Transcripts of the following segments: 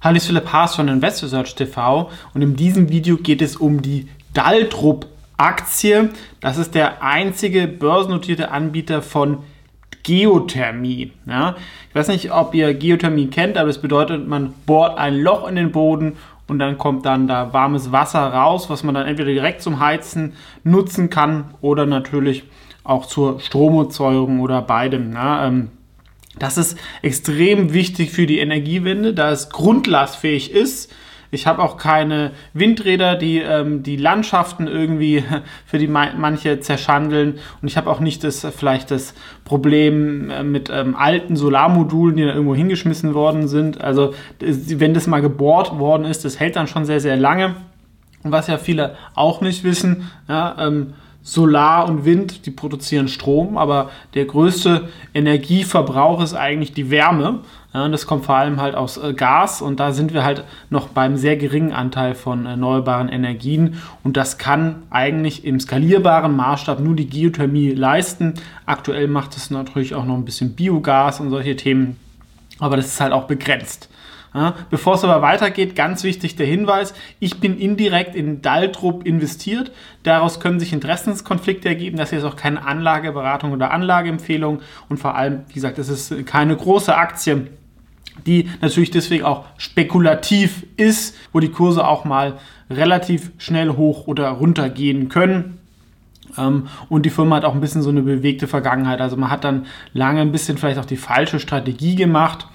Hallo, ich bin Philipp Haas von InvestorSearch TV und in diesem Video geht es um die Daltrup-Aktie. Das ist der einzige börsennotierte Anbieter von Geothermie. Ja, ich weiß nicht, ob ihr Geothermie kennt, aber es bedeutet, man bohrt ein Loch in den Boden und dann kommt dann da warmes Wasser raus, was man dann entweder direkt zum Heizen nutzen kann oder natürlich auch zur Stromerzeugung oder beidem. Ja, das ist extrem wichtig für die Energiewende, da es grundlastfähig ist. Ich habe auch keine Windräder, die die Landschaften irgendwie für die manche zerschandeln. Und ich habe auch nicht das Problem mit alten Solarmodulen, die da irgendwo hingeschmissen worden sind. Also wenn das mal gebohrt worden ist, das hält dann schon sehr, sehr lange. Und was ja viele auch nicht wissen, ja, Solar und Wind, die produzieren Strom, aber der größte Energieverbrauch ist eigentlich die Wärme. Ja, und das kommt vor allem halt aus Gas und da sind wir halt noch beim sehr geringen Anteil von erneuerbaren Energien und das kann eigentlich im skalierbaren Maßstab nur die Geothermie leisten. Aktuell macht es natürlich auch noch ein bisschen Biogas und solche Themen, aber das ist halt auch begrenzt. Ja, bevor es aber weitergeht, ganz wichtig der Hinweis, ich bin indirekt in Daltrup investiert. Daraus können sich Interessenskonflikte ergeben. Das hier ist auch keine Anlageberatung oder Anlageempfehlung. Und vor allem, wie gesagt, es ist keine große Aktie, die natürlich deswegen auch spekulativ ist, wo die Kurse auch mal relativ schnell hoch oder runter gehen können. Und die Firma hat auch ein bisschen so eine bewegte Vergangenheit. Also man hat dann lange ein bisschen vielleicht auch die falsche Strategie gemacht.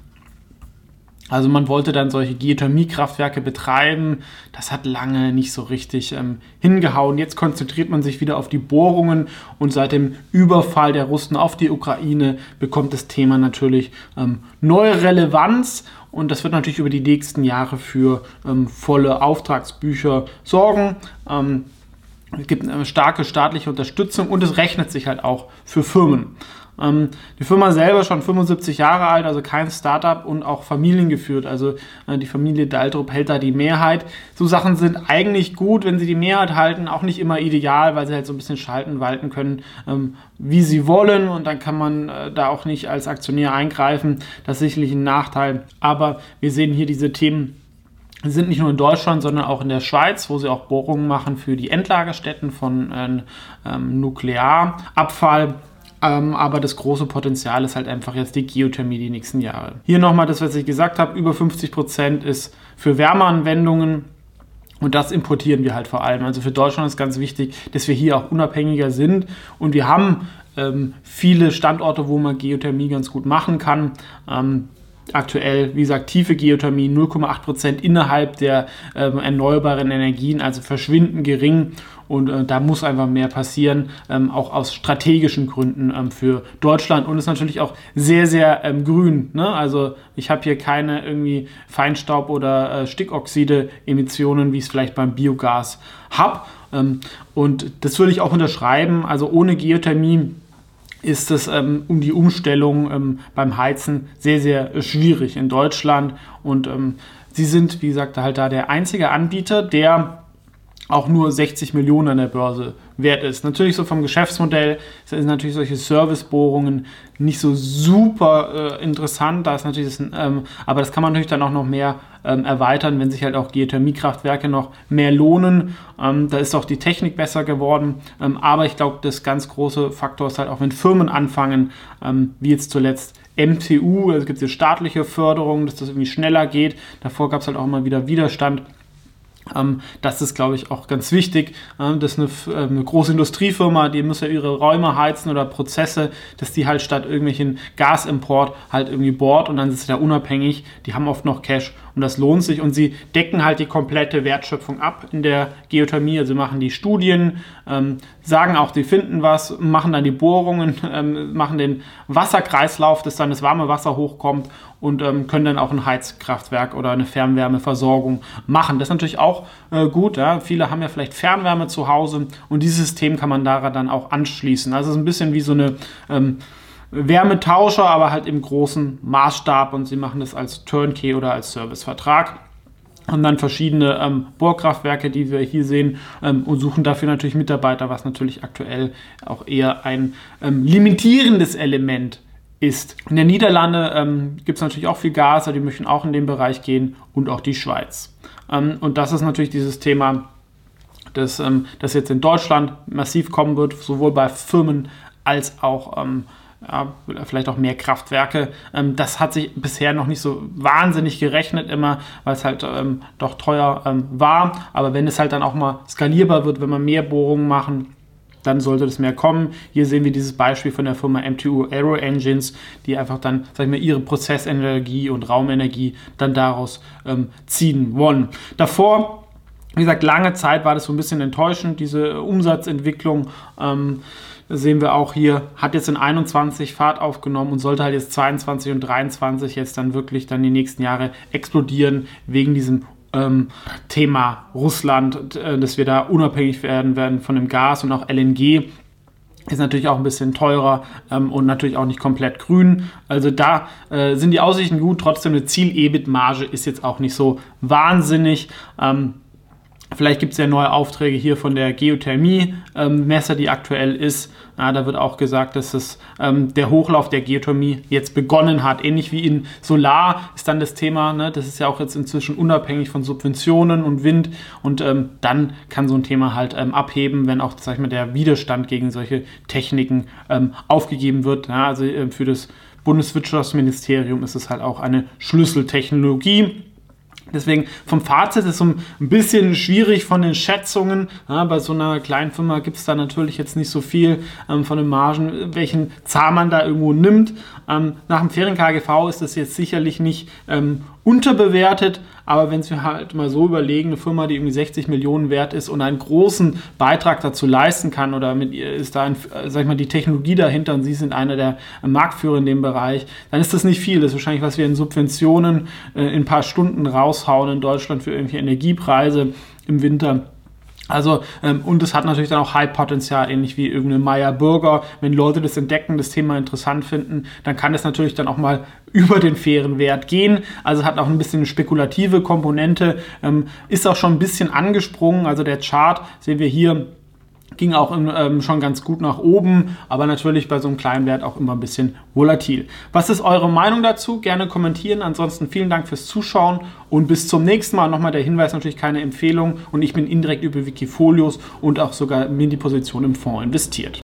Also man wollte dann solche Geothermiekraftwerke betreiben, das hat lange nicht so richtig hingehauen. Jetzt konzentriert man sich wieder auf die Bohrungen und seit dem Überfall der Russen auf die Ukraine bekommt das Thema natürlich neue Relevanz und das wird natürlich über die nächsten Jahre für volle Auftragsbücher sorgen. Es gibt eine starke staatliche Unterstützung und es rechnet sich halt auch für Firmen. Die Firma selber schon 75 Jahre alt, also kein Startup und auch familiengeführt. Also die Familie Daltrup hält da die Mehrheit. So Sachen sind eigentlich gut, wenn sie die Mehrheit halten, auch nicht immer ideal, weil sie halt so ein bisschen schalten, walten können, wie sie wollen. Und dann kann man da auch nicht als Aktionär eingreifen. Das ist sicherlich ein Nachteil. Aber wir sehen hier diese Themen sind nicht nur in Deutschland, sondern auch in der Schweiz, wo sie auch Bohrungen machen für die Endlagerstätten von Nuklearabfall. Aber das große Potenzial ist halt einfach jetzt die Geothermie die nächsten Jahre. Hier nochmal das, was ich gesagt habe, über 50% ist für Wärmeanwendungen und das importieren wir halt vor allem. Also für Deutschland ist ganz wichtig, dass wir hier auch unabhängiger sind und wir haben viele Standorte, wo man Geothermie ganz gut machen kann. Aktuell, wie gesagt, tiefe Geothermie, 0,8% innerhalb der erneuerbaren Energien, also verschwindend gering. Und da muss einfach mehr passieren, auch aus strategischen Gründen für Deutschland. Und ist natürlich auch sehr, sehr grün. Ne? Also ich habe hier keine irgendwie Feinstaub- oder Stickoxide-Emissionen, wie ich es vielleicht beim Biogas habe. Und das würde ich auch unterschreiben. Also ohne Geothermie ist es um die Umstellung beim Heizen sehr, sehr schwierig in Deutschland. Und sie sind, wie gesagt, halt da der einzige Anbieter, der auch nur 60 Millionen an der Börse wert ist. Natürlich so vom Geschäftsmodell sind natürlich solche Servicebohrungen nicht so super interessant. Da ist natürlich aber das kann man natürlich dann auch noch mehr erweitern, wenn sich halt auch Geothermiekraftwerke noch mehr lohnen. Da ist auch die Technik besser geworden. Aber ich glaube, das ganz große Faktor ist halt auch, wenn Firmen anfangen, wie jetzt zuletzt MTU, also gibt es staatliche Förderung, dass das irgendwie schneller geht. Davor gab es halt auch immer wieder Widerstand. Das ist, glaube ich, auch ganz wichtig. Das ist eine große Industriefirma, die muss ja ihre Räume heizen oder Prozesse, dass die halt statt irgendwelchen Gasimport halt irgendwie bohrt und dann ist es ja unabhängig. Die haben oft noch Cash und das lohnt sich und sie decken halt die komplette Wertschöpfung ab in der Geothermie. Also machen die Studien, sagen auch, die finden was, machen dann die Bohrungen, machen den Wasserkreislauf, dass dann das warme Wasser hochkommt und können dann auch ein Heizkraftwerk oder eine Fernwärmeversorgung machen. Das ist natürlich auch gut. Ja? Viele haben ja vielleicht Fernwärme zu Hause und dieses System kann man daran dann auch anschließen. Also es ist ein bisschen wie so eine Wärmetauscher, aber halt im großen Maßstab und sie machen das als Turnkey oder als Servicevertrag. Haben dann verschiedene Bohrkraftwerke, die wir hier sehen, und suchen dafür natürlich Mitarbeiter, was natürlich aktuell auch eher ein limitierendes Element ist. In den Niederlanden gibt es natürlich auch viel Gas, aber die möchten auch in den Bereich gehen und auch die Schweiz. Und das ist natürlich dieses Thema, das jetzt in Deutschland massiv kommen wird, sowohl bei Firmen als auch vielleicht auch mehr Kraftwerke. Das hat sich bisher noch nicht so wahnsinnig gerechnet immer, weil es halt doch teuer war. Aber wenn es halt dann auch mal skalierbar wird, wenn man mehr Bohrungen machen, dann sollte das mehr kommen. Hier sehen wir dieses Beispiel von der Firma MTU Aero Engines, die einfach dann, sag ich mal, ihre Prozessenergie und Raumenergie dann daraus ziehen wollen. Davor, wie gesagt, lange Zeit war das so ein bisschen enttäuschend, diese Umsatzentwicklung. Sehen wir auch hier, hat jetzt in 21 Fahrt aufgenommen und sollte halt jetzt 22 und 23 jetzt dann wirklich dann die nächsten Jahre explodieren wegen diesem Thema Russland, dass wir da unabhängig werden von dem Gas, und auch LNG ist natürlich auch ein bisschen teurer und natürlich auch nicht komplett grün. Also da sind die Aussichten gut, trotzdem eine Ziel-EBIT-Marge ist jetzt auch nicht so wahnsinnig. Vielleicht gibt es ja neue Aufträge hier von der Geothermie-Messe, die aktuell ist. Da wird auch gesagt, dass der Hochlauf der Geothermie jetzt begonnen hat. Ähnlich wie in Solar ist dann das Thema, ne? Das ist ja auch jetzt inzwischen unabhängig von Subventionen und Wind. Und dann kann so ein Thema halt abheben, wenn auch, sag ich mal, der Widerstand gegen solche Techniken aufgegeben wird. Ja, also für das Bundeswirtschaftsministerium ist es halt auch eine Schlüsseltechnologie. Deswegen vom Fazit ist es so ein bisschen schwierig von den Schätzungen. Ja, bei so einer kleinen Firma gibt es da natürlich jetzt nicht so viel von den Margen, welchen Zahl man da irgendwo nimmt. Nach dem Ferien-KGV ist das jetzt sicherlich nicht unterbewertet, aber wenn wir halt mal so überlegen, eine Firma, die irgendwie 60 Millionen wert ist und einen großen Beitrag dazu leisten kann, oder mit ihr ist da, sag ich mal, die Technologie dahinter und sie sind einer der Marktführer in dem Bereich, dann ist das nicht viel. Das ist wahrscheinlich, was wir in Subventionen in ein paar Stunden raushauen in Deutschland für irgendwelche Energiepreise im Winter. Also, und es hat natürlich dann auch Hype-Potenzial, ähnlich wie irgendeine Meyer Burger. Wenn Leute das entdecken, das Thema interessant finden, dann kann es natürlich dann auch mal über den fairen Wert gehen. Also hat auch ein bisschen eine spekulative Komponente, ist auch schon ein bisschen angesprungen. Also der Chart, sehen wir hier, ging auch schon ganz gut nach oben, aber natürlich bei so einem kleinen Wert auch immer ein bisschen volatil. Was ist eure Meinung dazu? Gerne kommentieren. Ansonsten vielen Dank fürs Zuschauen und bis zum nächsten Mal. Nochmal der Hinweis, natürlich keine Empfehlung, und ich bin indirekt über Wikifolios und auch sogar in die Position im Fonds investiert.